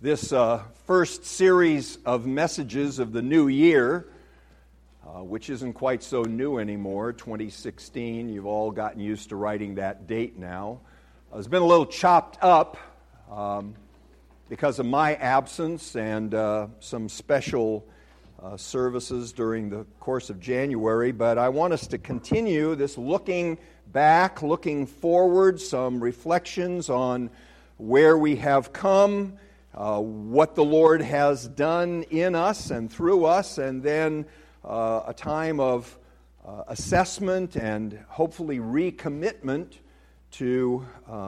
This first series of messages of the new year, which isn't quite so new anymore, 2016, you've all gotten used to writing that date now, has been a little chopped up because of my absence and some special services during the course of January. But I want us to continue this looking back, looking forward, some reflections on where we have come, what the Lord has done in us and through us, and then a time of assessment and hopefully recommitment to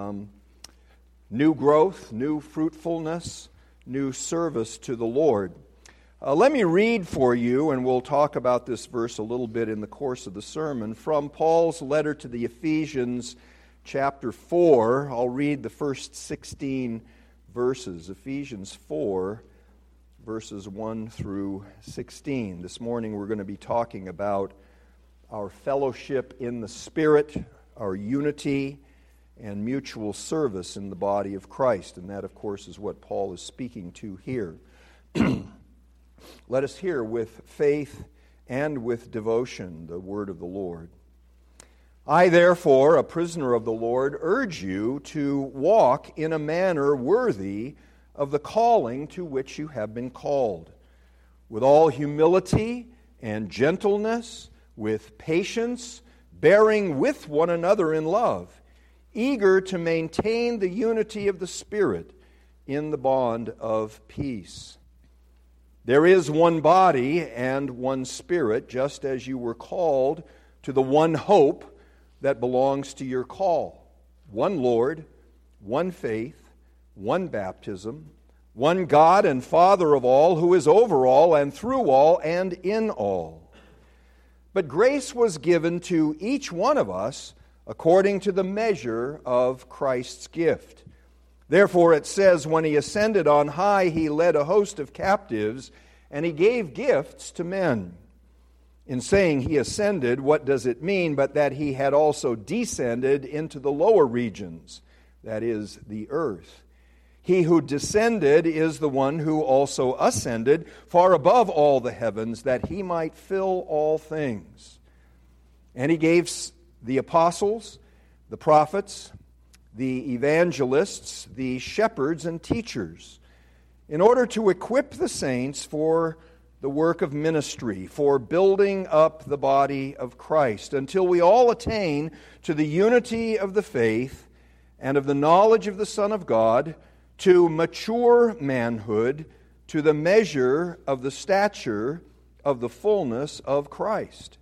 new growth, new fruitfulness, new service to the Lord. Let me read for you, and we'll talk about this verse a little bit in the course of the sermon, from Paul's letter to the Ephesians, chapter 4. I'll read the first 16 verses, Ephesians 4, verses 1 through 16. This morning we're going to be talking about our fellowship in the Spirit, our unity, and mutual service in the body of Christ. And that, of course, is what Paul is speaking to here. Let us hear with faith and with devotion the word of the Lord. I, therefore, a prisoner of the Lord, urge you to walk in a manner worthy of the calling to which you have been called, with all humility and gentleness, with patience, bearing with one another in love, eager to maintain the unity of the Spirit in the bond of peace. There is one body and one Spirit, just as you were called to the one hope that belongs to your call. One Lord, one faith, one baptism, one God and Father of all, who is over all and through all and in all. But grace was given to each one of us according to the measure of Christ's gift. Therefore it says, when He ascended on high, He led a host of captives, and He gave gifts to men. In saying He ascended, what does it mean but that He had also descended into the lower regions, that is, the earth? He who descended is the one who also ascended far above all the heavens, that He might fill all things. And He gave the apostles, the prophets, the evangelists, the shepherds and teachers, in order to equip the saints for the work of ministry, for building up the body of Christ, until we all attain to the unity of the faith and of the knowledge of the Son of God, to mature manhood, to the measure of the stature of the fullness of Christ,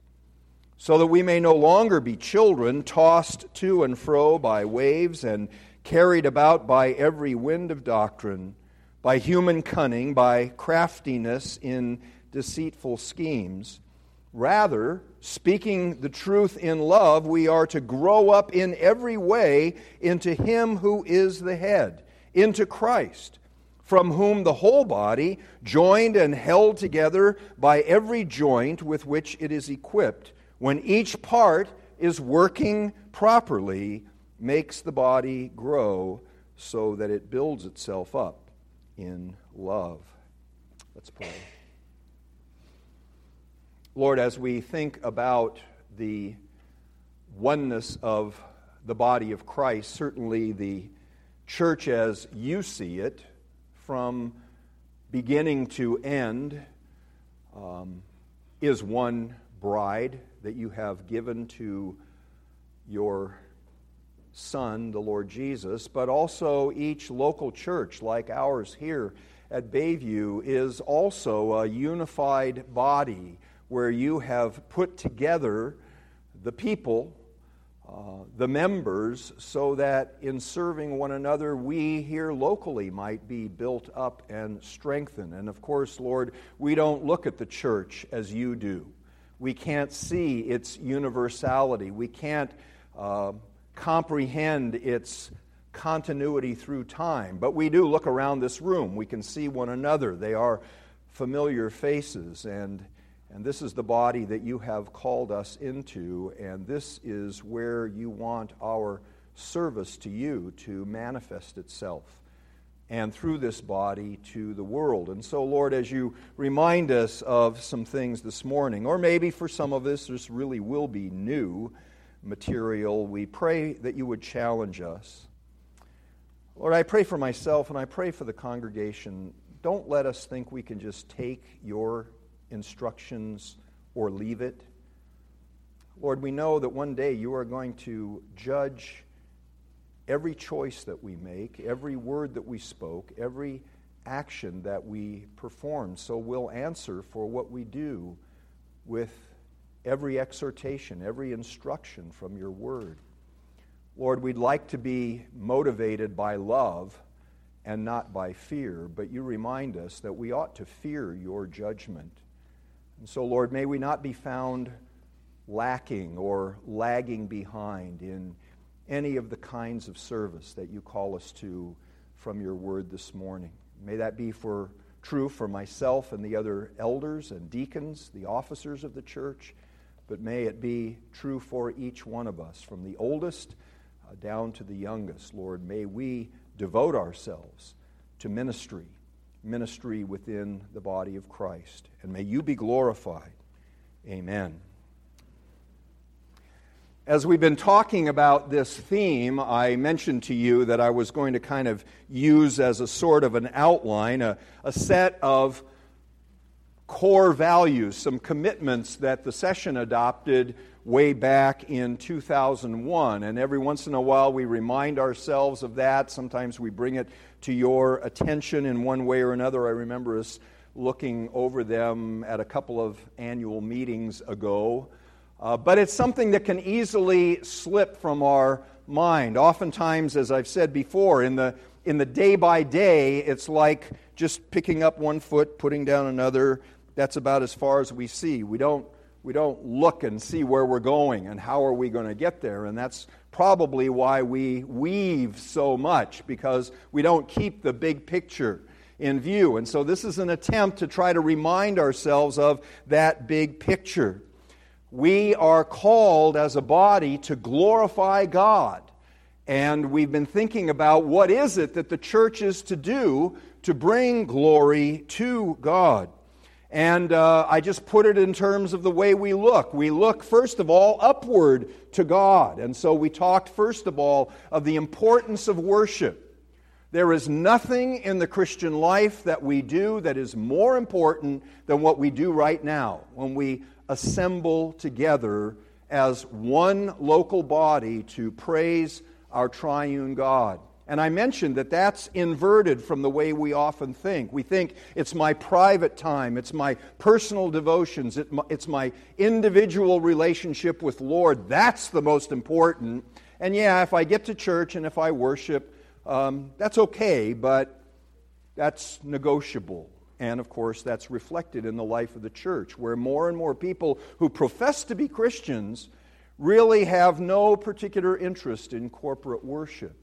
so that we may no longer be children, tossed to and fro by waves and carried about by every wind of doctrine, by human cunning, by craftiness in deceitful schemes. Rather, speaking the truth in love, we are to grow up in every way into Him who is the head, into Christ, from whom the whole body, joined and held together by every joint with which it is equipped, when each part is working properly, makes the body grow so that it builds itself up in love. Let's pray. Lord, as we think about the oneness of the body of Christ, certainly the church as you see it, from beginning to end, is one bride that you have given to your Son, the Lord Jesus, but also each local church like ours here at Bayview is also a unified body where you have put together the people, the members, so that in serving one another, we here locally might be built up and strengthened. And of course, Lord, we don't look at the church as you do. We can't see its universality. We can't comprehend its continuity through time. But we do look around this room. We can see one another. They are familiar faces, and this is the body that you have called us into, and this is where you want our service to you to manifest itself. and through this body to the world. And so, Lord, as you remind us of some things this morning, or maybe for some of us this really will be new material, we pray that you would challenge us. Lord, I pray for myself and I pray for the congregation. Don't let us think we can just take your instructions or leave it. Lord, we know that one day you are going to judge every choice that we make, every word that we spoke, every action that we perform. So we'll answer for what we do with every exhortation, every instruction from your word. Lord, we'd like to be motivated by love and not by fear, but you remind us that we ought to fear your judgment. And so, Lord, may we not be found lacking or lagging behind in any of the kinds of service that you call us to from your word this morning. May that be true for myself and the other elders and deacons, the officers of the church, but may it be true for each one of us, from the oldest down to the youngest. Lord, may we devote ourselves to ministry within the body of Christ, and may you be glorified. Amen. As we've been talking about this theme, I mentioned to you that I was going to kind of use as a sort of an outline a set of core values, some commitments that the session adopted way back in 2001. And every once in a while we remind ourselves of that. Sometimes we bring it to your attention in one way or another. I remember us looking over them at a couple of annual meetings ago. But it's something that can easily slip from our mind. Oftentimes, as I've said before, in the day by day, it's like just picking up one foot, putting down another. That's about as far as we see. We don't look and see where we're going and how are we going to get there. And that's probably why we weave so much, because we don't keep the big picture in view. And so this is an attempt to try to remind ourselves of that big picture. We are called as a body to glorify God. And we've been thinking about what is it that the church is to do to bring glory to God. And I just put it in terms of the way we look. We look, first of all, upward to God. And so we talked, first of all, of the importance of worship. There is nothing in the Christian life that we do that is more important than what we do right now, when we assemble together as one local body to praise our triune God. And I mentioned that that's inverted from the way we often think. We think it's my private time, it's my personal devotions, it's my individual relationship with Lord. That's the most important. And yeah, if I get to church and if I worship, that's okay, but that's negotiable. And of course, that's reflected in the life of the church, where more and more people who profess to be Christians really have no particular interest in corporate worship.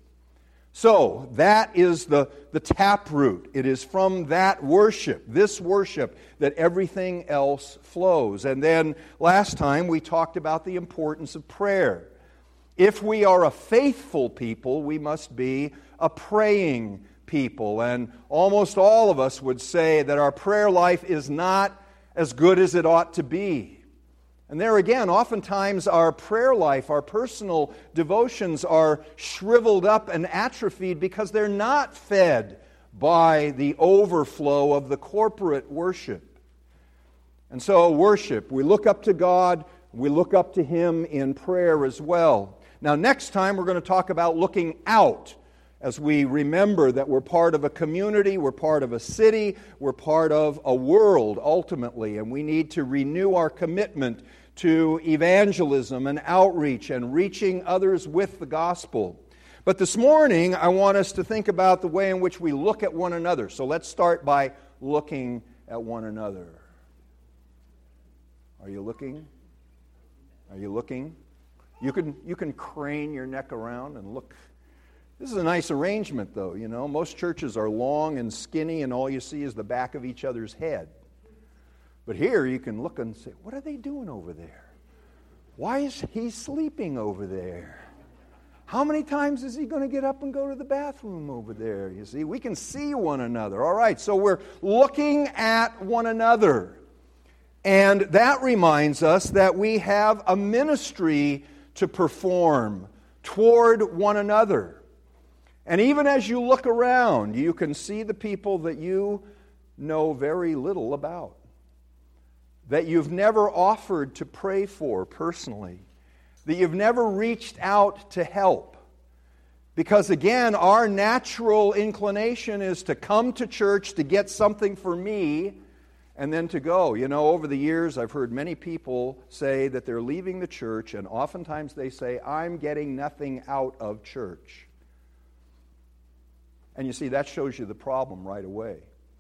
So, that is the taproot. It is from that worship, this worship, that everything else flows. And then last time we talked about the importance of prayer. If we are a faithful people, we must be a praying people. And almost all of us would say that our prayer life is not as good as it ought to be. And there again, oftentimes our prayer life, our personal devotions are shriveled up and atrophied because they're not fed by the overflow of the corporate worship. And so worship, we look up to God, we look up to Him in prayer as well. Now next time we're going to talk about looking out, as we remember that we're part of a community, we're part of a city, we're part of a world ultimately, and we need to renew our commitment to evangelism and outreach and reaching others with the gospel. But this morning, I want us to think about the way in which we look at one another. So let's start by looking at one another. Are you looking? Are you looking? You can crane your neck around and look. This is a nice arrangement, though, you know. Most churches are long and skinny, and all you see is the back of each other's head. But here you can look and say, what are they doing over there? Why is he sleeping over there? How many times is he going to get up and go to the bathroom over there? You see, we can see one another. All right, so we're looking at one another. And that reminds us that we have a ministry to perform toward one another. And even as you look around, you can see the people that you know very little about, that you've never offered to pray for personally, that you've never reached out to help. Because again, our natural inclination is to come to church to get something for me and then to go. You know, over the years, I've heard many people say that they're leaving the church, and oftentimes they say, I'm getting nothing out of church. And you see, that shows you the problem right away.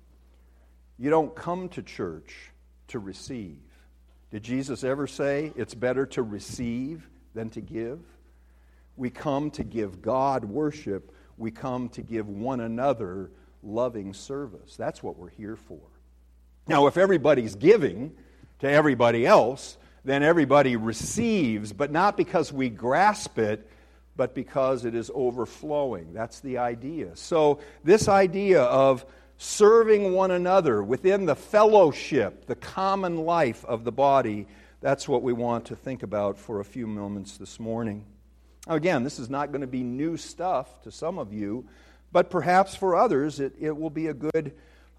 You don't come to church to receive. Did Jesus ever say it's better to receive than to give? We come to give God worship. We come to give one another loving service. That's what we're here for. Now, if everybody's giving to everybody else, then everybody receives, but not because we grasp it, but because it is overflowing. That's the idea. So this idea of serving one another within the fellowship, the common life of the body, that's what we want to think about for a few moments this morning. Now, again, this is not going to be new stuff to some of you, but perhaps for others it will be a good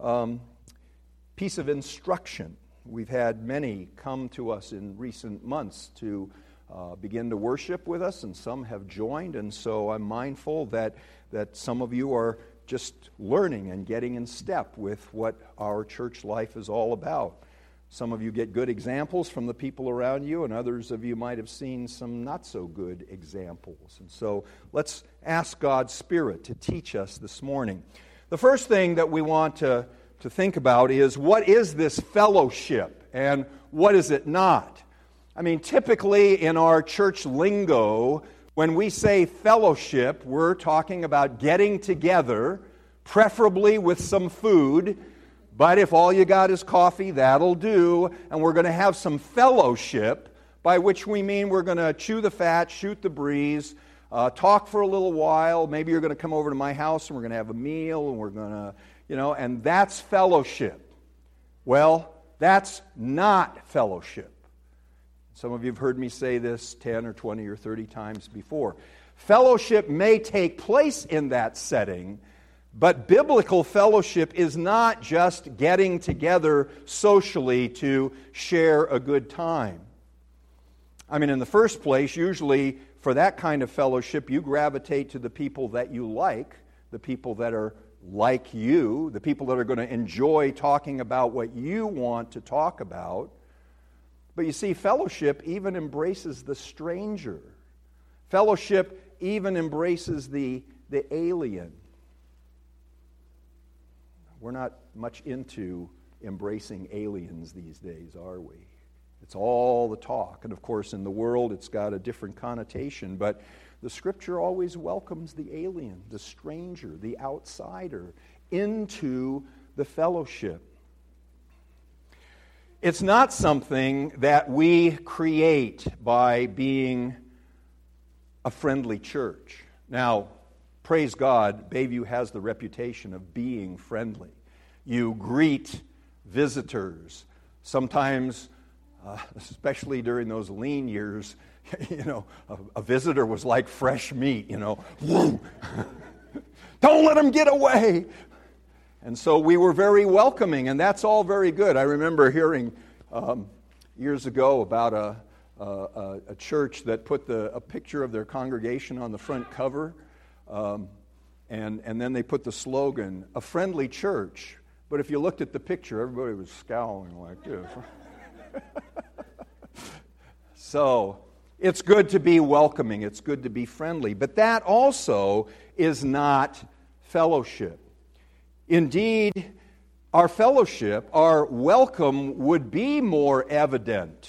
piece of instruction. We've had many come to us in recent months to begin to worship with us, and some have joined, and so I'm mindful that some of you are just learning and getting in step with what our church life is all about. Some of you get good examples from the people around you, and others of you might have seen some not so good examples. And so let's ask God's Spirit to teach us this morning. The first thing that we want to think about is, what is this fellowship and what is it not? I mean, typically in our church lingo, when we say fellowship, we're talking about getting together, preferably with some food. But if all you got is coffee, that'll do. And we're going to have some fellowship, by which we mean we're going to chew the fat, shoot the breeze, talk for a little while. Maybe you're going to come over to my house and we're going to have a meal and we're going to, and that's fellowship. Well, that's not fellowship. Some of you have heard me say this 10 or 20 or 30 times before. Fellowship may take place in that setting, but biblical fellowship is not just getting together socially to share a good time. I mean, in the first place, usually for that kind of fellowship, you gravitate to the people that you like, the people that are like you, the people that are going to enjoy talking about what you want to talk about. But you see, fellowship even embraces the stranger. Fellowship even embraces the alien. We're not much into embracing aliens these days, are we? It's all the talk. And of course, in the world, it's got a different connotation. But the Scripture always welcomes the alien, the stranger, the outsider into the fellowship. It's not something that we create by being a friendly church. Now, praise God, Bayview has the reputation of being friendly. You greet visitors. Sometimes, especially during those lean years, a visitor was like fresh meat, Don't let them get away. And so we were very welcoming, and that's all very good. I remember hearing years ago about a church that put a picture of their congregation on the front cover, and then they put the slogan, "A friendly church." But if you looked at the picture, everybody was scowling like this. So it's good to be welcoming. It's good to be friendly. But that also is not fellowship. Indeed, our fellowship, our welcome would be more evident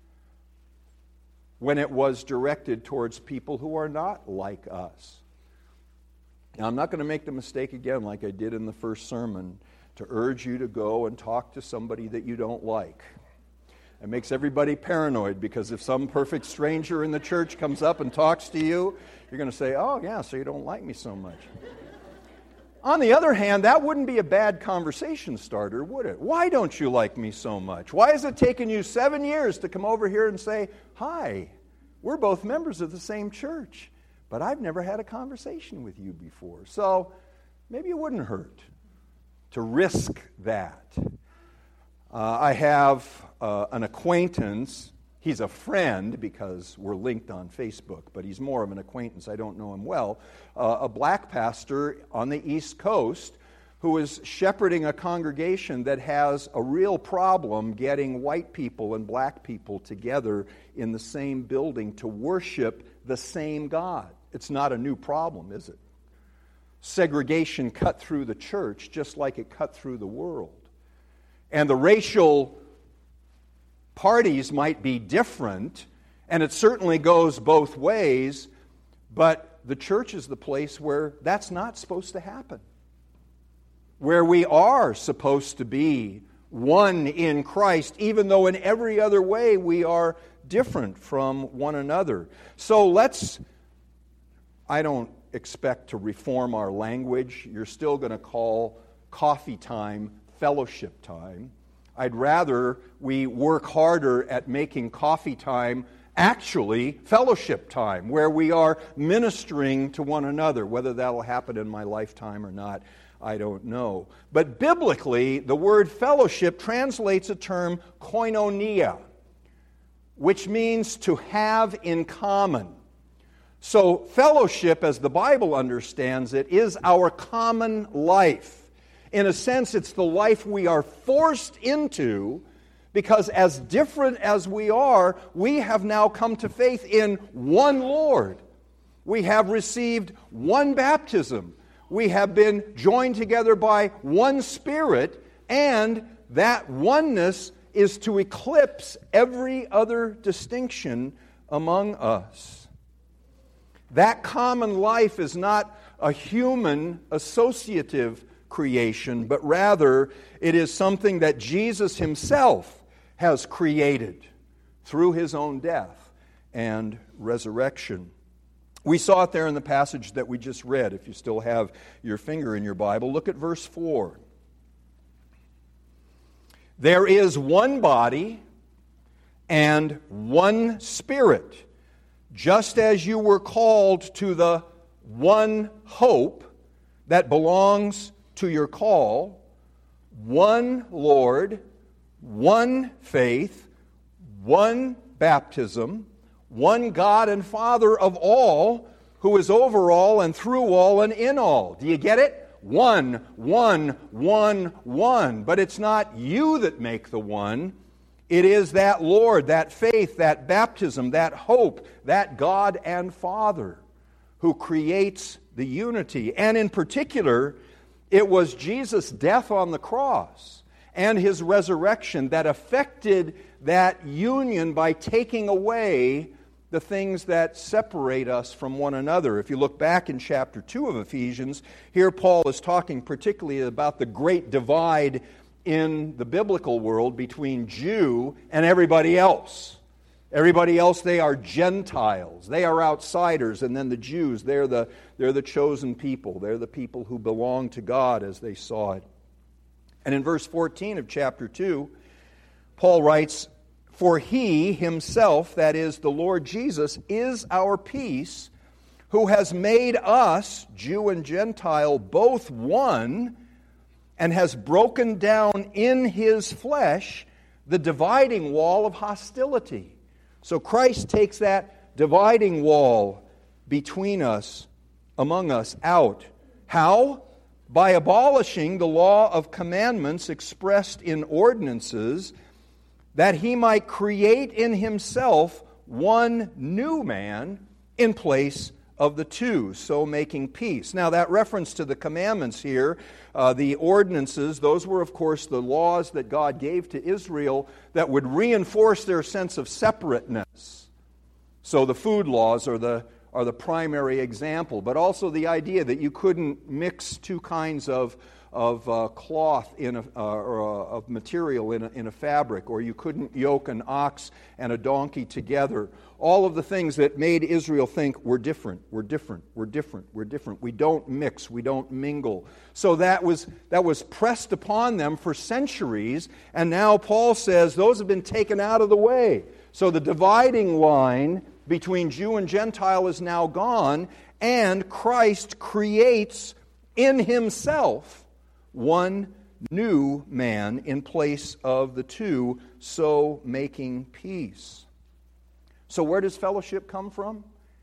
when it was directed towards people who are not like us. Now, I'm not going to make the mistake again like I did in the first sermon to urge you to go and talk to somebody that you don't like. It makes everybody paranoid, because if some perfect stranger in the church comes up and talks to you, you're going to say, oh yeah, so you don't like me so much. On the other hand, that wouldn't be a bad conversation starter, would it? Why don't you like me so much? Why has it taken you 7 years to come over here and say, hi, we're both members of the same church, but I've never had a conversation with you before. So maybe it wouldn't hurt to risk that. I have an acquaintance. He's a friend because we're linked on Facebook, but he's more of an acquaintance. I don't know him well. A black pastor on the East Coast who is shepherding a congregation that has a real problem getting white people and black people together in the same building to worship the same God. It's not a new problem, is it? Segregation cut through the church just like it cut through the world. And the racial parties might be different, and it certainly goes both ways, but the church is the place where that's not supposed to happen. Where we are supposed to be one in Christ, even though in every other way we are different from one another. So I don't expect to reform our language. You're still going to call coffee time fellowship time. I'd rather we work harder at making coffee time actually fellowship time, where we are ministering to one another. Whether that'll happen in my lifetime or not, I don't know. But biblically, the word fellowship translates a term koinonia, which means to have in common. So fellowship, as the Bible understands it, is our common life. In a sense, it's the life we are forced into, because as different as we are, we have now come to faith in one Lord. We have received one baptism. We have been joined together by one Spirit, and that oneness is to eclipse every other distinction among us. That common life is not a human associative creation, but rather it is something that Jesus himself has created through his own death and resurrection. We saw it there in the passage that we just read. If you still have your finger in your Bible, look at verse 4. There is one body and one Spirit, just as you were called to the one hope that belongs to your call, one Lord, one faith, one baptism, one God and Father of all, who is over all and through all and in all. Do you get it? One. But it's not you that make the one. It is that Lord, that faith, that baptism, that hope, that God and Father who creates the unity. And in particular, it was Jesus' death on the cross and his resurrection that affected that union by taking away the things that separate us from one another. If you look back in chapter 2 of Ephesians, here Paul is talking particularly about the great divide in the biblical world between Jew and everybody else. Everybody else, they are Gentiles. They are outsiders. And then the Jews, they're the chosen people. They're the people who belong to God as they saw it. And in verse 14 of chapter 2, Paul writes, "For he himself, that is the Lord Jesus, is our peace, who has made us, Jew and Gentile, both one, and has broken down in his flesh the dividing wall of hostility." So Christ takes that dividing wall between us, among us, out. How? By abolishing the law of commandments expressed in ordinances, that he might create in himself one new man in place of the two, so making peace. Now, that reference to the commandments here, the ordinances, those were, of course, the laws that God gave to Israel that would reinforce their sense of separateness. So the food laws are the primary example, but also the idea that you couldn't mix two kinds of cloth or of material in a fabric, or you couldn't yoke an ox and a donkey together. All of the things that made Israel think we're different, we're different, we're different, we're different. We don't mix, we don't mingle. So that was pressed upon them for centuries, and now Paul says those have been taken out of the way. So the dividing line between Jew and Gentile is now gone, and Christ creates in himself one new man in place of the two, so making peace. So where does fellowship come from?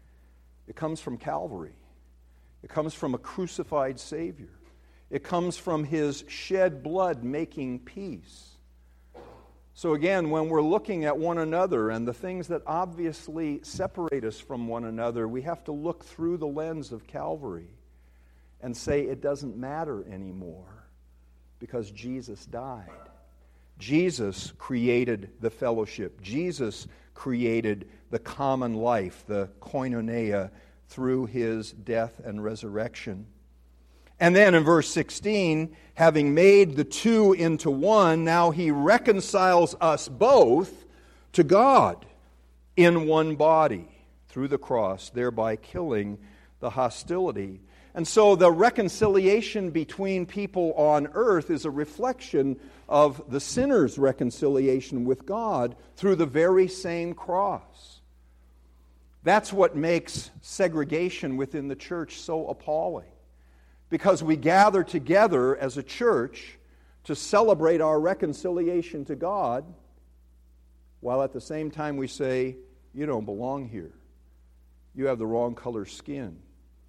It comes from Calvary. It comes from a crucified Savior. It comes from his shed blood making peace. So again, when we're looking at one another and the things that obviously separate us from one another, we have to look through the lens of Calvary and say it doesn't matter anymore because Jesus died. Jesus created the fellowship. Jesus created the common life, the koinonia, through his death and resurrection. And then in verse 16, having made the two into one, now he reconciles us both to God in one body through the cross, thereby killing the hostility. And so the reconciliation between people on earth is a reflection of the sinner's reconciliation with God through the very same cross. That's what makes segregation within the church so appalling. Because we gather together as a church to celebrate our reconciliation to God, while at the same time we say, you don't belong here. You have the wrong color skin.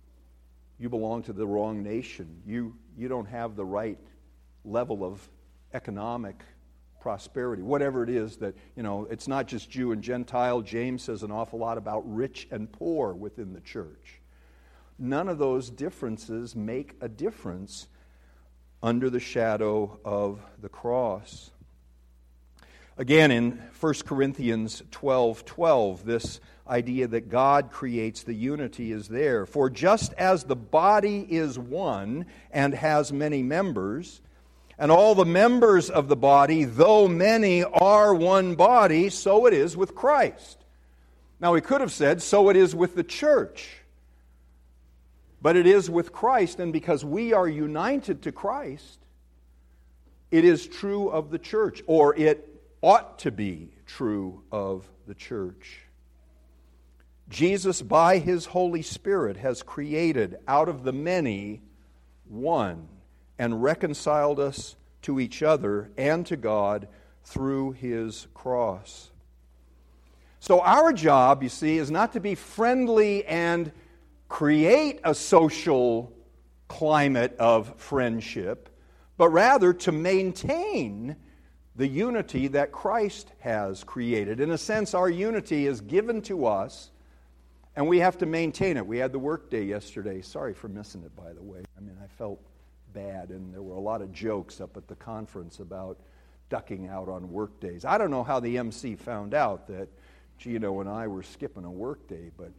You belong to the wrong nation. You don't have the right level of economic prosperity. Whatever it is that, it's not just Jew and Gentile. James says an awful lot about rich and poor within the church. None of those differences make a difference under the shadow of the cross. Again, in 1 Corinthians 12:12, this idea that God creates the unity is there. For just as the body is one and has many members, and all the members of the body, though many, are one body, so it is with Christ. Now, he could have said, so it is with the church. But it is with Christ, and because we are united to Christ, it is true of the church, or it ought to be true of the church. Jesus, by his Holy Spirit, has created out of the many one and reconciled us to each other and to God through his cross. So our job, you see, is not to be friendly and create a social climate of friendship, but rather to maintain the unity that Christ has created. In a sense, our unity is given to us, and we have to maintain it. We had the work day yesterday. Sorry for missing it, by the way. I felt bad, and there were a lot of jokes up at the conference about ducking out on work days. I don't know how the MC found out that Gino and I were skipping a work day, but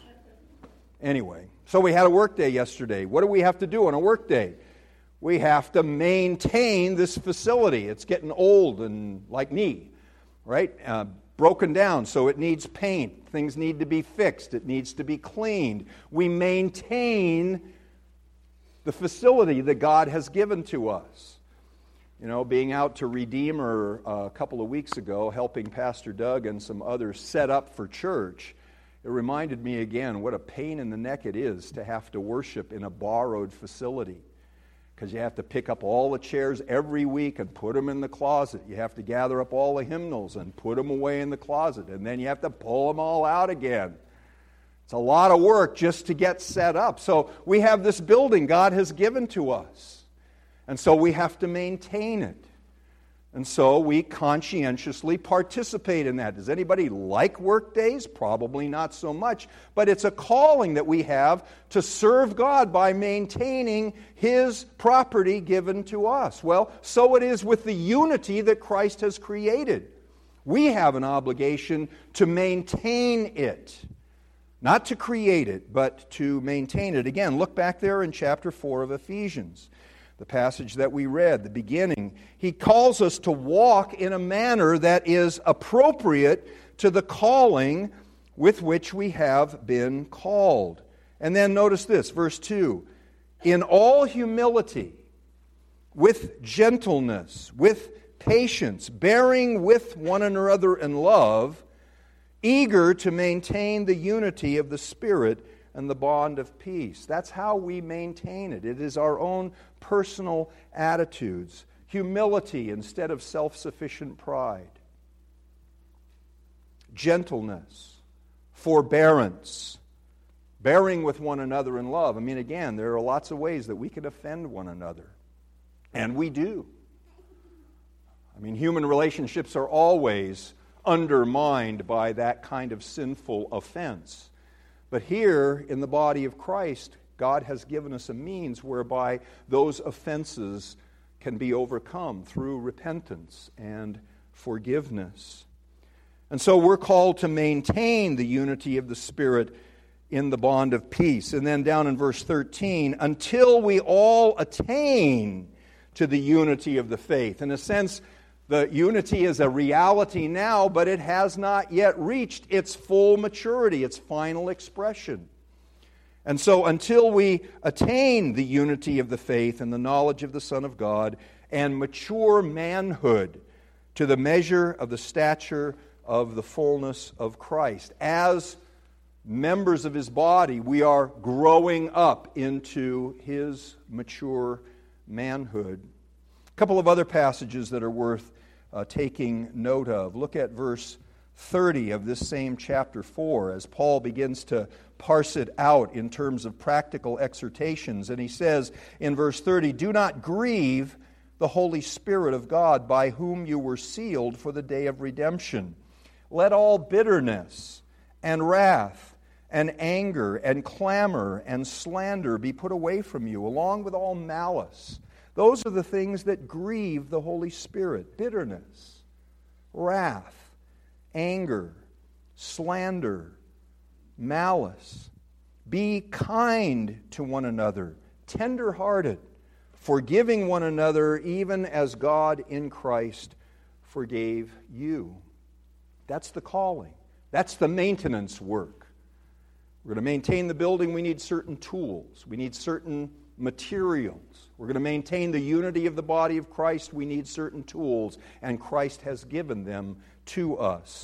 anyway. So we had a work day yesterday. What do we have to do on a work day? We have to maintain this facility. It's getting old and like me, right? Broken down, so it needs paint. Things need to be fixed. It needs to be cleaned. We maintain the facility that God has given to us. Being out to Redeemer a couple of weeks ago, helping Pastor Doug and some others set up for church, it reminded me again what a pain in the neck it is to have to worship in a borrowed facility. Because you have to pick up all the chairs every week and put them in the closet. You have to gather up all the hymnals and put them away in the closet. And then you have to pull them all out again. It's a lot of work just to get set up. So we have this building God has given to us. And so we have to maintain it. And so we conscientiously participate in that. Does anybody like work days? Probably not so much. But it's a calling that we have to serve God by maintaining his property given to us. Well, so it is with the unity that Christ has created. We have an obligation to maintain it. Not to create it, but to maintain it. Again, look back there in chapter 4 of Ephesians. The passage that we read, the beginning, he calls us to walk in a manner that is appropriate to the calling with which we have been called. And then notice this, verse 2, in all humility, with gentleness, with patience, bearing with one another in love, eager to maintain the unity of the Spirit and the bond of peace. That's how we maintain it. It is our own personal attitudes. Humility instead of self-sufficient pride. Gentleness, forbearance, bearing with one another in love. I mean, again, there are lots of ways that we can offend one another. And we do. I mean, human relationships are always undermined by that kind of sinful offense. But here in the body of Christ, God has given us a means whereby those offenses can be overcome through repentance and forgiveness. And so we're called to maintain the unity of the Spirit in the bond of peace. And then down in verse 13, until we all attain to the unity of the faith. In a sense, the unity is a reality now, but it has not yet reached its full maturity, its final expression. And so until we attain the unity of the faith and the knowledge of the Son of God and mature manhood to the measure of the stature of the fullness of Christ, as members of His body, we are growing up into His mature manhood. A couple of other passages that are worth taking note of. Look at verse 30 of this same chapter 4 as Paul begins to parse it out in terms of practical exhortations. And he says in verse 30, do not grieve the Holy Spirit of God, by whom you were sealed for the day of redemption. Let all bitterness and wrath and anger and clamor and slander be put away from you, along with all malice. Those are the things that grieve the Holy Spirit. Bitterness, wrath, anger, slander, malice. Be kind to one another, tender-hearted, forgiving one another, even as God in Christ forgave you. That's the calling. That's the maintenance work. We're going to maintain the building, we need certain tools. We need certain materials. We're going to maintain the unity of the body of Christ. We need certain tools, and Christ has given them to us.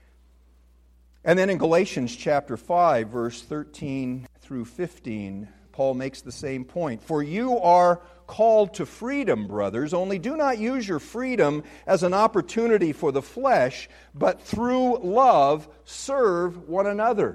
And then in Galatians chapter 5, verse 13 through 15, Paul makes the same point. For you are called to freedom, brothers, only do not use your freedom as an opportunity for the flesh, but through love serve one another.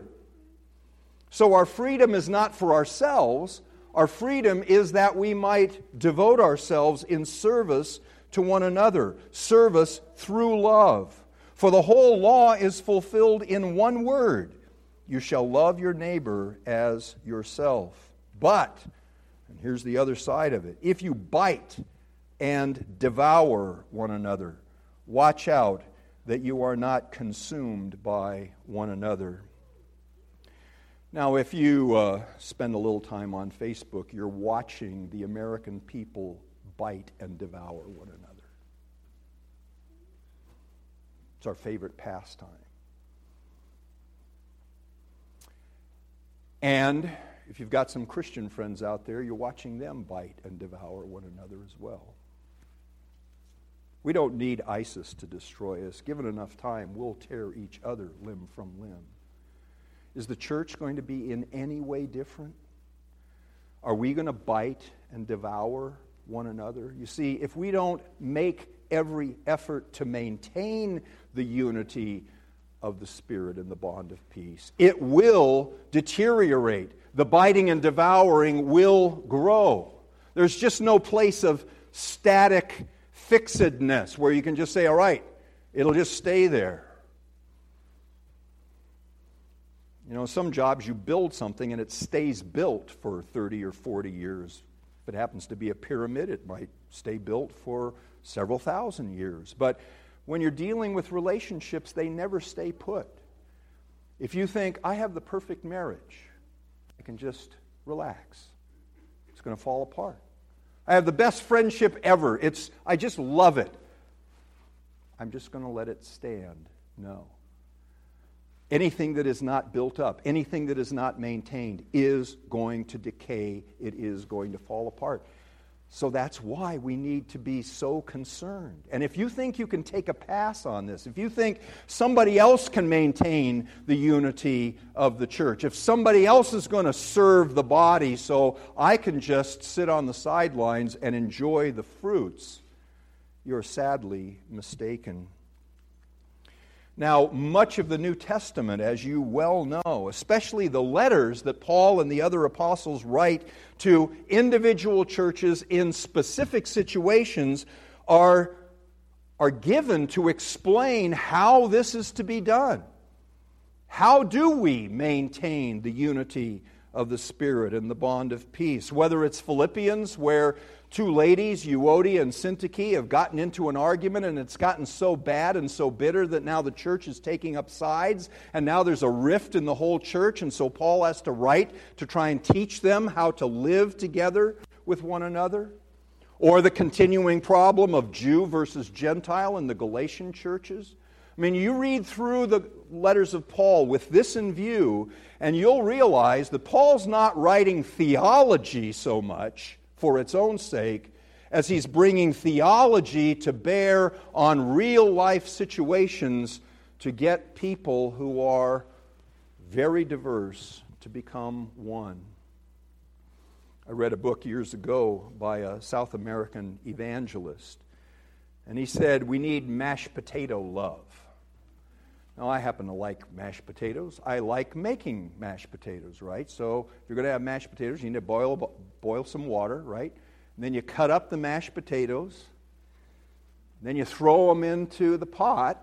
So our freedom is not for ourselves. Our freedom is that we might devote ourselves in service to one another. Service through love. For the whole law is fulfilled in one word. You shall love your neighbor as yourself. But, and here's the other side of it, if you bite and devour one another, watch out that you are not consumed by one another. Now, if you spend a little time on Facebook, you're watching the American people bite and devour one another. It's our favorite pastime. And if you've got some Christian friends out there, you're watching them bite and devour one another as well. We don't need ISIS to destroy us. Given enough time, we'll tear each other limb from limb. Is the church going to be in any way different? Are we going to bite and devour one another? You see, if we don't make every effort to maintain the unity of the Spirit and the bond of peace, it will deteriorate. The biting and devouring will grow. There's just no place of static fixedness where you can just say, all right, it'll just stay there. You know, some jobs you build something and it stays built for 30 or 40 years. If it happens to be a pyramid, it might stay built for several thousand years. But when you're dealing with relationships, they never stay put. If you think, I have the perfect marriage, I can just relax. It's going to fall apart. I have the best friendship ever. I just love it. I'm just going to let it stand. No. Anything that is not built up, anything that is not maintained is going to decay. It is going to fall apart. So that's why we need to be so concerned. And if you think you can take a pass on this, if you think somebody else can maintain the unity of the church, if somebody else is going to serve the body so I can just sit on the sidelines and enjoy the fruits, you're sadly mistaken. Now, much of the New Testament, as you well know, especially the letters that Paul and the other apostles write to individual churches in specific situations, are given to explain how this is to be done. How do we maintain the unity of the Spirit and the bond of peace? Whether it's Philippians, where two ladies, Euodia and Syntyche, have gotten into an argument and it's gotten so bad and so bitter that now the church is taking up sides and now there's a rift in the whole church, and so Paul has to write to try and teach them how to live together with one another. Or the continuing problem of Jew versus Gentile in the Galatian churches. I mean, you read through the letters of Paul with this in view, and you'll realize that Paul's not writing theology so much for its own sake, as he's bringing theology to bear on real-life situations to get people who are very diverse to become one. I read a book years ago by a South American evangelist, and he said, we need mashed potato love. Now, I happen to like mashed potatoes. I like making mashed potatoes, right? So if you're going to have mashed potatoes, you need to boil some water, right? And then you cut up the mashed potatoes. Then you throw them into the pot.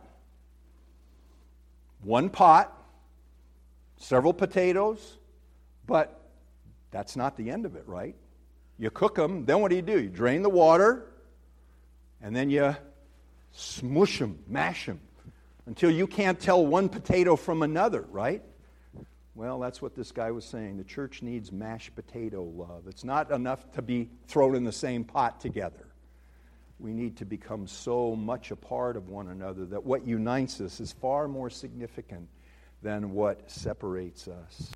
One pot, several potatoes, but that's not the end of it, right? You cook them, then what do? You drain the water, and then you smush them, mash them, until you can't tell one potato from another, right? Well, that's what this guy was saying. The church needs mashed potato love. It's not enough to be thrown in the same pot together. We need to become so much a part of one another that what unites us is far more significant than what separates us.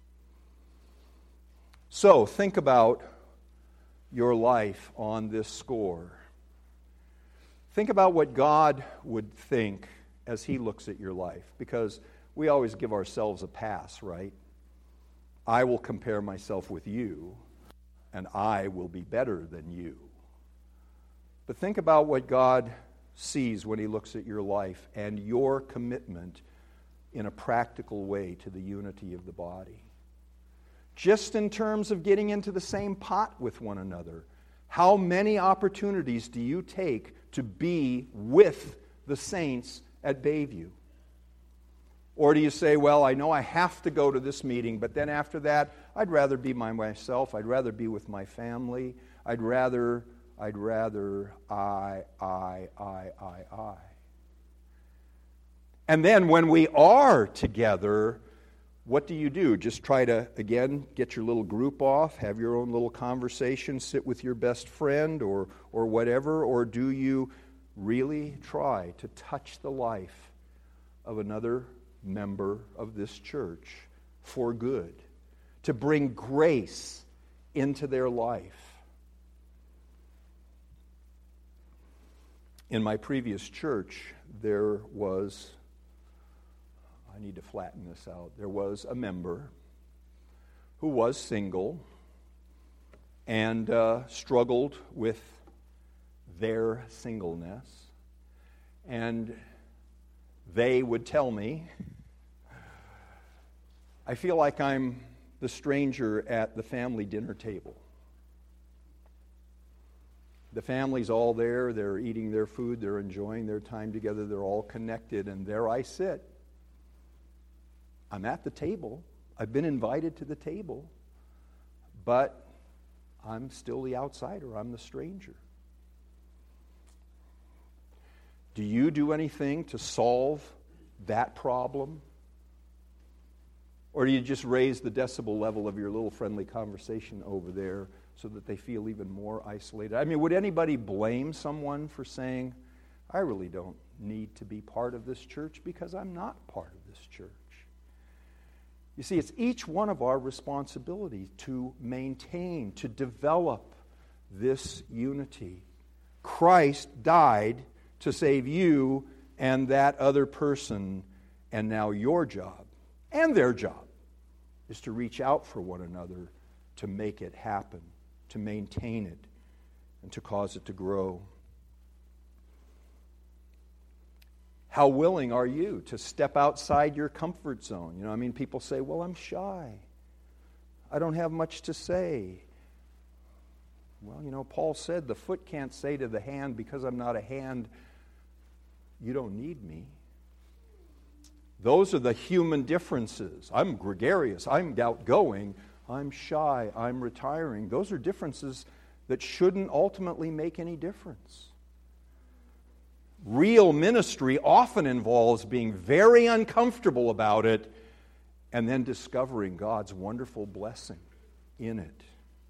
So, think about your life on this score. Think about what God would think as He looks at your life, because we always give ourselves a pass, right? I will compare myself with you, and I will be better than you. But think about what God sees when He looks at your life and your commitment in a practical way to the unity of the body. Just in terms of getting into the same pot with one another, how many opportunities do you take to be with the saints at Bayview? Or do you say, well, I know I have to go to this meeting, but then after that, I'd rather be by myself, I'd rather be with my family, I'd rather I. And then when we are together, what do? Just try to, again, get your little group off, have your own little conversation, sit with your best friend or whatever, or do you really try to touch the life of another member of this church for good, to bring grace into their life? In my previous church, there was, I need to flatten this out, there was a member who was single and struggled with their singleness. And they would tell me, I feel like I'm the stranger at the family dinner table. The family's all there, they're eating their food, they're enjoying their time together, they're all connected, and there I sit. I'm at the table, I've been invited to the table, but I'm still the outsider, I'm the stranger. Do you do anything to solve that problem? Or do you just raise the decibel level of your little friendly conversation over there so that they feel even more isolated. I mean, would anybody blame someone for saying, I really don't need to be part of this church because I'm not part of this church? You see, it's each one of our responsibility to maintain, to develop this unity. Christ died to save you and that other person, and now your job and their job is to reach out for one another, to make it happen, to maintain it, and to cause it to grow. How willing are you to step outside your comfort zone? You know, I mean, people say, well, I'm shy. I don't have much to say. Well, you know, Paul said the foot can't say to the hand, because I'm not a hand, you don't need me. Those are the human differences. I'm gregarious, I'm outgoing, I'm shy, I'm retiring. Those are differences that shouldn't ultimately make any difference. Real ministry often involves being very uncomfortable about it and then discovering God's wonderful blessing in it.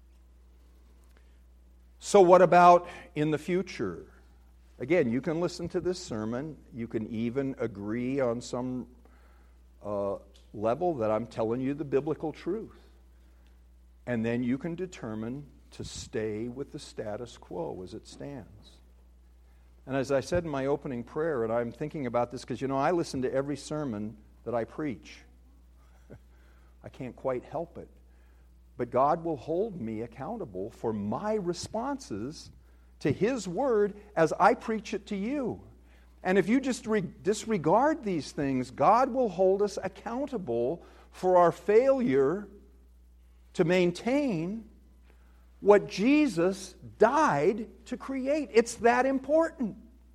So what about in the future? Again, you can listen to this sermon. You can even agree on some level that I'm telling you the biblical truth. And then you can determine to stay with the status quo as it stands. And as I said in my opening prayer, and I'm thinking about this because, you know, I listen to every sermon that I preach. I can't quite help it. But God will hold me accountable for my responses to His Word as I preach it to you. And if you just disregard these things, God will hold us accountable for our failure to maintain what Jesus died to create. It's that important.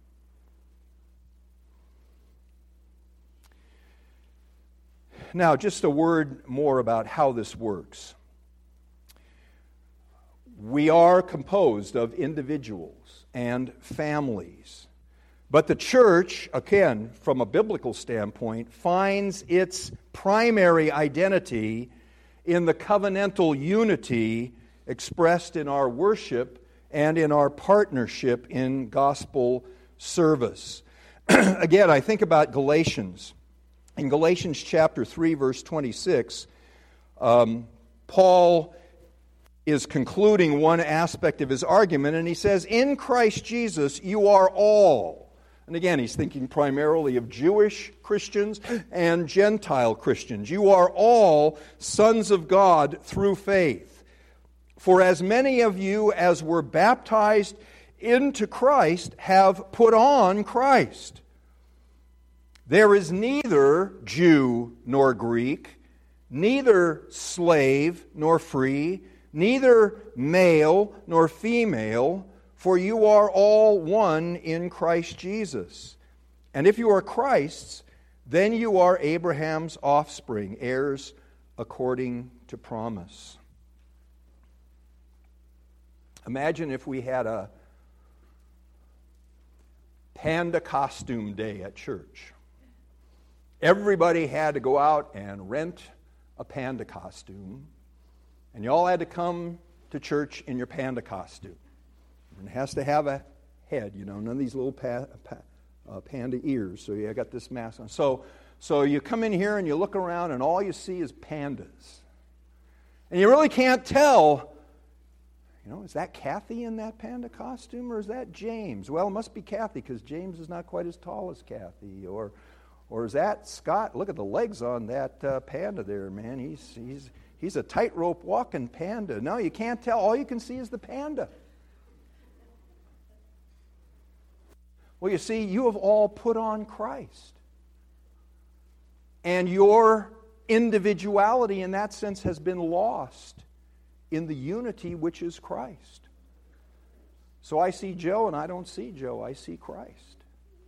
Now, just a word more about how this works. We are composed of individuals and families. But the church, again, from a biblical standpoint, finds its primary identity in the covenantal unity expressed in our worship and in our partnership in gospel service. Again, I think about Galatians. In Galatians chapter 3, verse 26, Paul is concluding one aspect of his argument, and he says, in Christ Jesus you are all. And again, he's thinking primarily of Jewish Christians and Gentile Christians. You are all sons of God through faith. For as many of you as were baptized into Christ have put on Christ. There is neither Jew nor Greek, neither slave nor free, neither male nor female, for you are all one in Christ Jesus. And if you are Christ's, then you are Abraham's offspring, heirs according to promise. Imagine if we had a panda costume day at church. Everybody had to go out and rent a panda costume, and you all had to come to church in your panda costume. And it has to have a head, you know, none of these little panda ears. So you got this mask on. So you come in here and you look around and all you see is pandas. And you really can't tell, you know, is that Kathy in that panda costume or is that James? Well, it must be Kathy because James is not quite as tall as Kathy. Or is that Scott? Look at the legs on that panda there, man. He's a tightrope walking panda. No, you can't tell. All you can see is the panda. Well, you see, you have all put on Christ. And your individuality in that sense has been lost in the unity which is Christ. So I see Joe and I don't see Joe. I see Christ.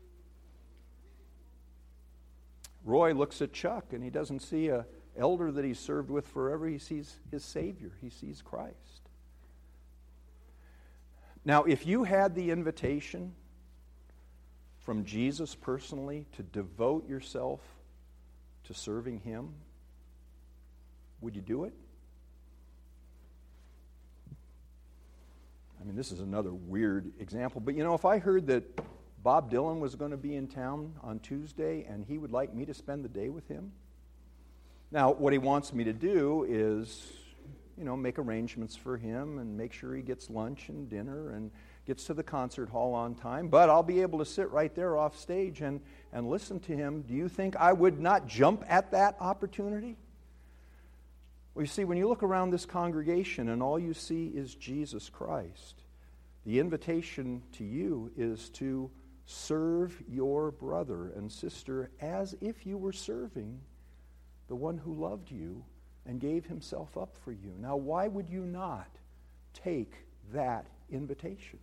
Roy looks at Chuck and he doesn't see an elder that he's served with forever. He sees his Savior. He sees Christ. Now, if you had the invitation from Jesus personally to devote yourself to serving Him, would you do it? this is another weird example, but if I heard that Bob Dylan was going to be in town on Tuesday and he would like me to spend the day with him. Now, what he wants me to do is, make arrangements for him and make sure he gets lunch and dinner and gets to the concert hall on time. But I'll be able to sit right there off stage and listen to him. Do you think I would not jump at that opportunity? Well, you see, when you look around this congregation and all you see is Jesus Christ, the invitation to you is to serve your brother and sister as if you were serving the one who loved you and gave himself up for you. Now, why would you not take that invitation?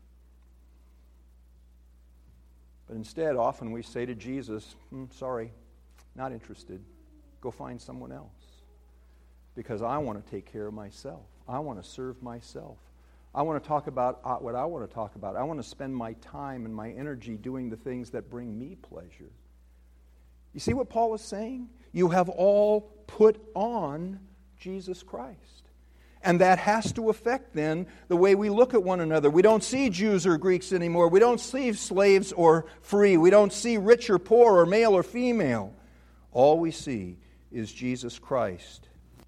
But instead, often we say to Jesus, sorry, not interested. Go find someone else. Because I want to take care of myself. I want to serve myself. I want to talk about what I want to talk about. I want to spend my time and my energy doing the things that bring me pleasure. You see what Paul is saying? You have all put on Jesus Christ. And that has to affect, then, the way we look at one another. We don't see Jews or Greeks anymore. We don't see slaves or free. We don't see rich or poor or male or female. All we see is Jesus Christ.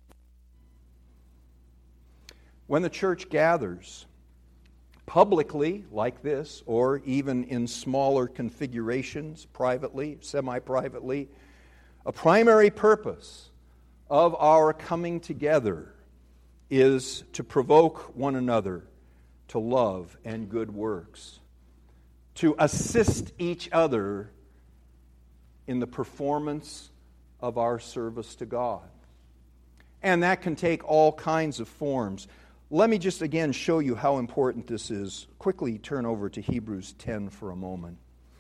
When the church gathers publicly like this, or even in smaller configurations, privately, semi-privately, a primary purpose of our coming together is to provoke one another to love and good works, to assist each other in the performance of our service to God. And that can take all kinds of forms. Let me just again show you how important this is. Quickly turn over to Hebrews 10 for a moment.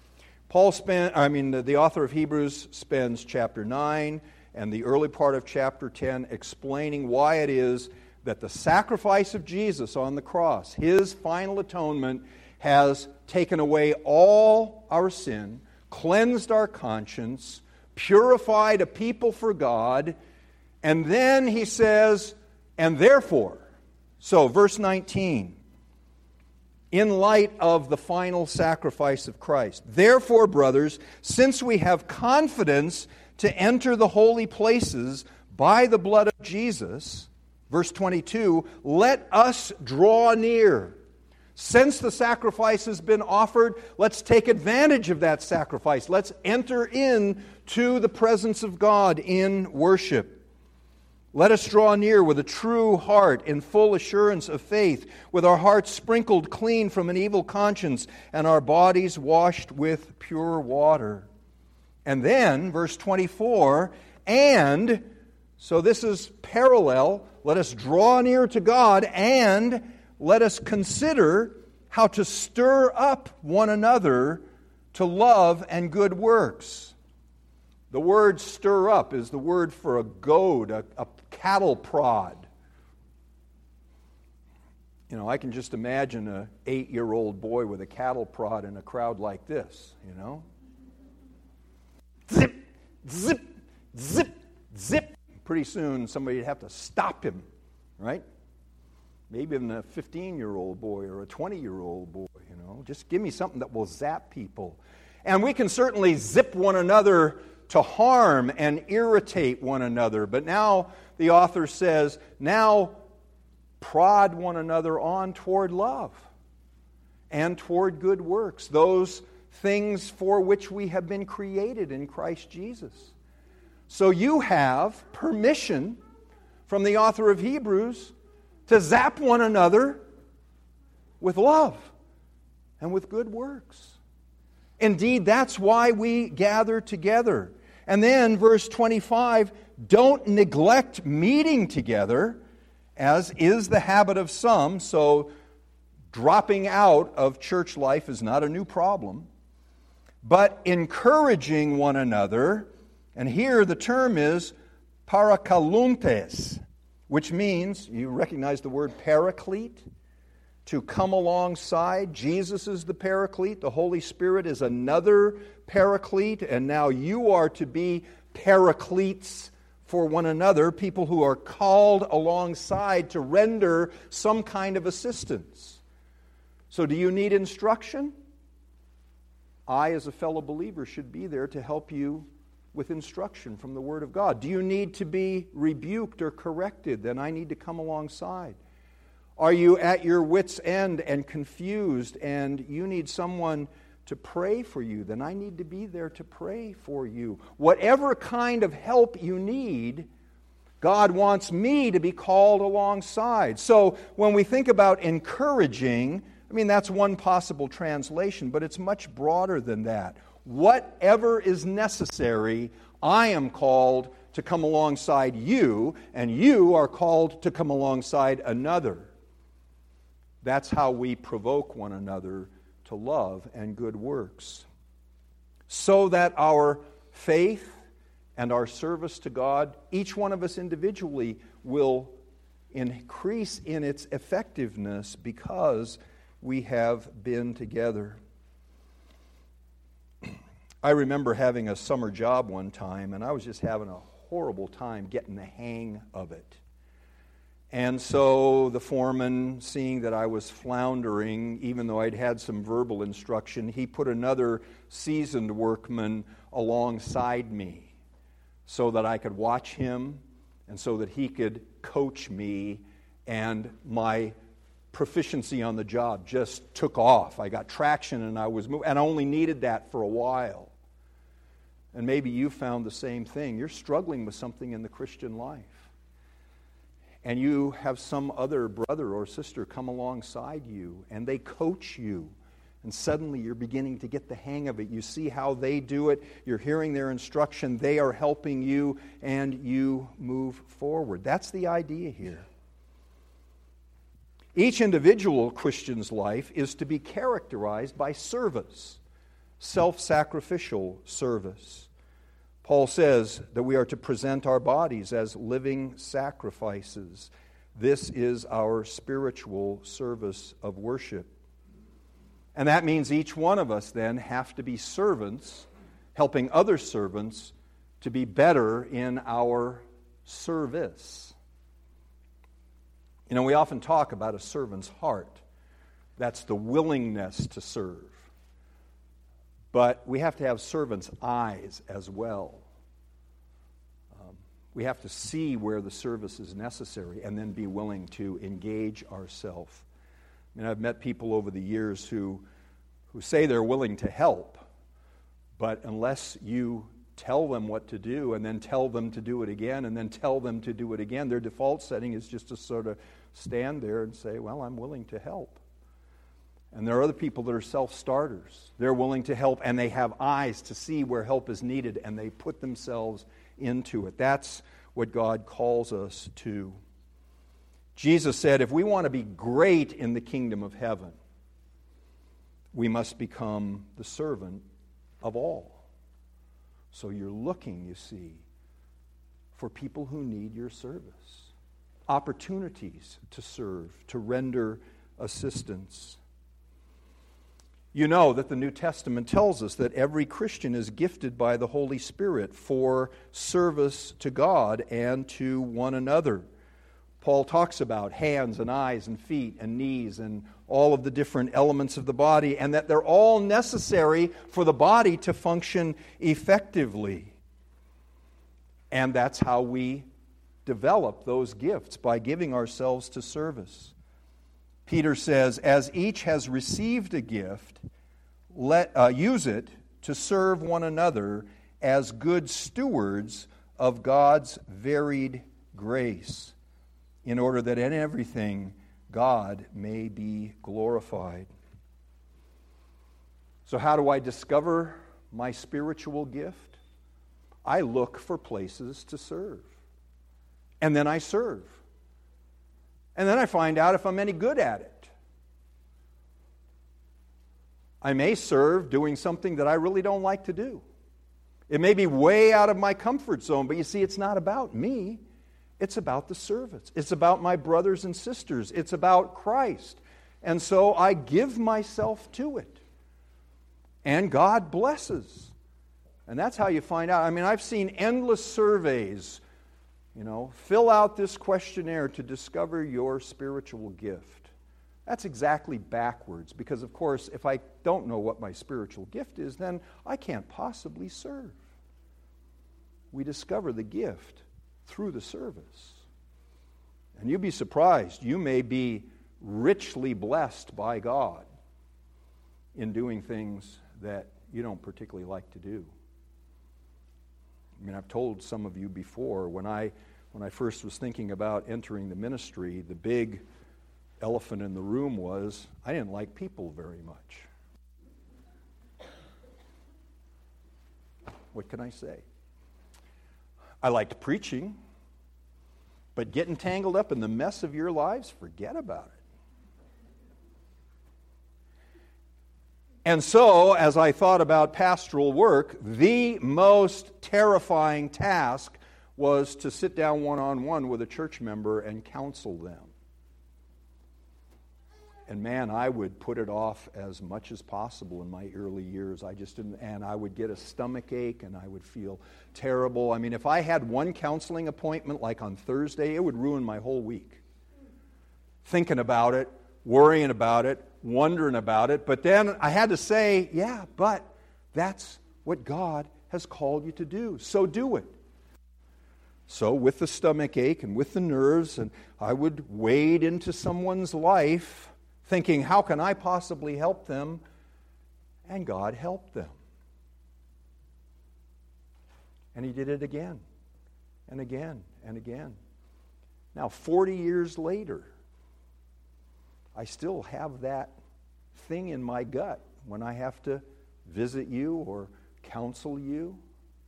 The author of Hebrews spends chapter 9 and the early part of chapter 10 explaining why it is that the sacrifice of Jesus on the cross, his final atonement, has taken away all our sin, cleansed our conscience, purified a people for God, and then he says, and therefore, so, verse 19, in light of the final sacrifice of Christ, therefore, brothers, since we have confidence to enter the holy places by the blood of Jesus, verse 22, let us draw near. Since the sacrifice has been offered, let's take advantage of that sacrifice. Let's enter into the presence of God in worship. Let us draw near with a true heart in full assurance of faith, with our hearts sprinkled clean from an evil conscience and our bodies washed with pure water. And then, verse 24, and, so this is parallel, let us draw near to God and let us consider how to stir up one another to love and good works. The word stir up is the word for a goad, a cattle prod. I can just imagine an 8-year-old boy with a cattle prod in a crowd like this, Zip, zip, zip, zip. Pretty soon somebody would have to stop him, right? Maybe even a 15-year-old boy or a 20-year-old boy, Just give me something that will zap people. And we can certainly zip one another to harm and irritate one another. But now the author says, now prod one another on toward love and toward good works, those things for which we have been created in Christ Jesus. So you have permission from the author of Hebrews to zap one another with love and with good works. Indeed, that's why we gather together. And then, verse 25, don't neglect meeting together, as is the habit of some. So, dropping out of church life is not a new problem. But encouraging one another, and here the term is parakaluntes, which means, you recognize the word paraclete? To come alongside. Jesus is the paraclete. The Holy Spirit is another paraclete. And now you are to be paracletes for one another, people who are called alongside to render some kind of assistance. So do you need instruction? I, as a fellow believer, should be there to help you with instruction from the Word of God. Do you need to be rebuked or corrected? Then I need to come alongside. Are you at your wit's end and confused and you need someone to pray for you? Then I need to be there to pray for you. Whatever kind of help you need, God wants me to be called alongside. So when we think about encouraging, that's one possible translation, but it's much broader than that. Whatever is necessary, I am called to come alongside you, and you are called to come alongside another. That's how we provoke one another to love and good works. So that our faith and our service to God, each one of us individually, will increase in its effectiveness because we have been together. I remember having a summer job one time, and I was just having a horrible time getting the hang of it. And so the foreman, seeing that I was floundering, even though I'd had some verbal instruction, he put another seasoned workman alongside me so that I could watch him and so that he could coach me, and my proficiency on the job just took off. I got traction and I was moving, and I only needed that for a while. And maybe you found the same thing. You're struggling with something in the Christian life. And you have some other brother or sister come alongside you, and they coach you. And suddenly you're beginning to get the hang of it. You see how they do it. You're hearing their instruction. They are helping you, and you move forward. That's the idea here. Each individual Christian's life is to be characterized by service, self-sacrificial service. Paul says that we are to present our bodies as living sacrifices. This is our spiritual service of worship. And that means each one of us then have to be servants, helping other servants to be better in our service. We often talk about a servant's heart. That's the willingness to serve. But we have to have servants' eyes as well. We have to see where the service is necessary and then be willing to engage ourselves. I've met people over the years who say they're willing to help, but unless you tell them what to do and then tell them to do it again and then tell them to do it again, their default setting is just to sort of stand there and say, well, I'm willing to help. And there are other people that are self-starters. They're willing to help, and they have eyes to see where help is needed, and they put themselves into it. That's what God calls us to. Jesus said, if we want to be great in the kingdom of heaven, we must become the servant of all. So you're looking, you see, for people who need your service, opportunities to serve, to render assistance. You know that the New Testament tells us that every Christian is gifted by the Holy Spirit for service to God and to one another. Paul talks about hands and eyes and feet and knees and all of the different elements of the body, and that they're all necessary for the body to function effectively. And that's how we develop those gifts, by giving ourselves to service. Peter says, as each has received a gift, use it to serve one another as good stewards of God's varied grace, in order that in everything God may be glorified. So how do I discover my spiritual gift? I look for places to serve. And then I serve. And then I find out if I'm any good at it. I may serve doing something that I really don't like to do. It may be way out of my comfort zone, but you see, it's not about me. It's about the servants. It's about my brothers and sisters. It's about Christ. And so I give myself to it. And God blesses. And that's how you find out. I've seen endless surveys. Fill out this questionnaire to discover your spiritual gift. That's exactly backwards, because, of course, if I don't know what my spiritual gift is, then I can't possibly serve. We discover the gift through the service. And you'd be surprised. You may be richly blessed by God in doing things that you don't particularly like to do. I mean, I've told some of you before, when I first was thinking about entering the ministry, the big elephant in the room was I didn't like people very much. What can I say? I liked preaching, but getting tangled up in the mess of your lives, forget about it. And so, as I thought about pastoral work, the most terrifying task was to sit down one-on-one with a church member and counsel them. And man, I would put it off as much as possible in my early years. I just didn't, and I would get a stomach ache and I would feel terrible. I mean, if I had one counseling appointment like on Thursday, it would ruin my whole week. Thinking about it, worrying about it, wondering about it. But then I had to say, yeah, but that's what God has called you to do. So do it. So with the stomach ache and with the nerves, and I would wade into someone's life thinking, how can I possibly help them? And God helped them. And He did it again and again and again. Now, 40 years later, I still have that thing in my gut when I have to visit you or counsel you.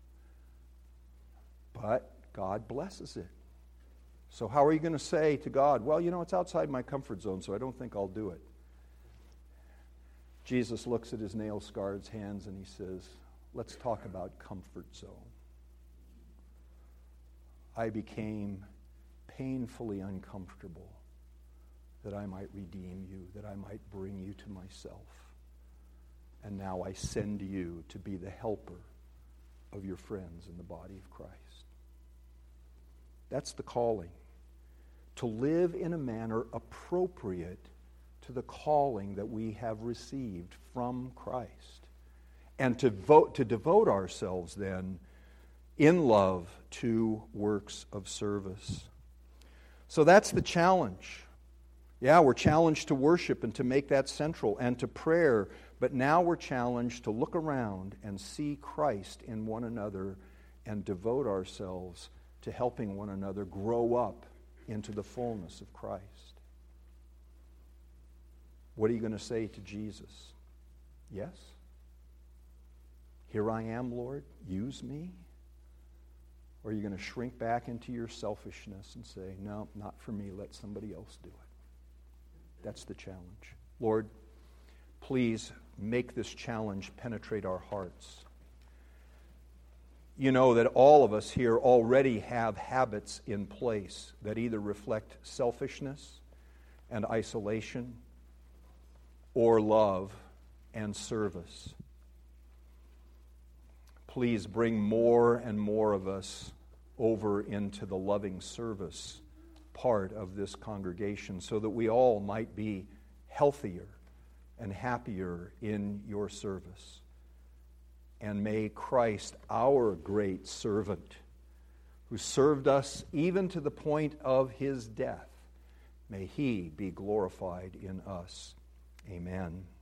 But God blesses it. So how are you going to say to God, well, you know, it's outside my comfort zone, so I don't think I'll do it? Jesus looks at his nail-scarred hands and He says, let's talk about comfort zone. I became painfully uncomfortable that I might redeem you, that I might bring you to myself. And now I send you to be the helper of your friends in the body of Christ. That's the calling. To live in a manner appropriate to the calling that we have received from Christ. And to devote ourselves then in love to works of service. So that's the challenge. Yeah, we're challenged to worship and to make that central and to prayer. But now we're challenged to look around and see Christ in one another and devote ourselves to helping one another grow up into the fullness of Christ. What are you going to say to Jesus? Yes? Here I am, Lord, use me? Or are you going to shrink back into your selfishness and say, no, not for me, let somebody else do it? That's the challenge. Lord, please make this challenge penetrate our hearts. You know that all of us here already have habits in place that either reflect selfishness and isolation or love and service. Please bring more and more of us over into the loving service part of this congregation so that we all might be healthier and happier in your service. And may Christ, our great servant, who served us even to the point of his death, may he be glorified in us. Amen.